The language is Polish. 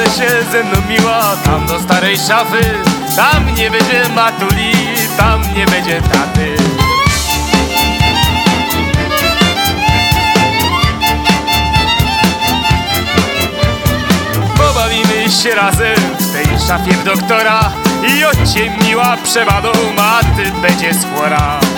Zawiąże się ze mną miła, tam do starej szafy. Tam nie będzie matuli, tam nie będzie taty. Pobawimy się razem w tej szafie w doktora i odcień miła przebadą, a ty będzie spora.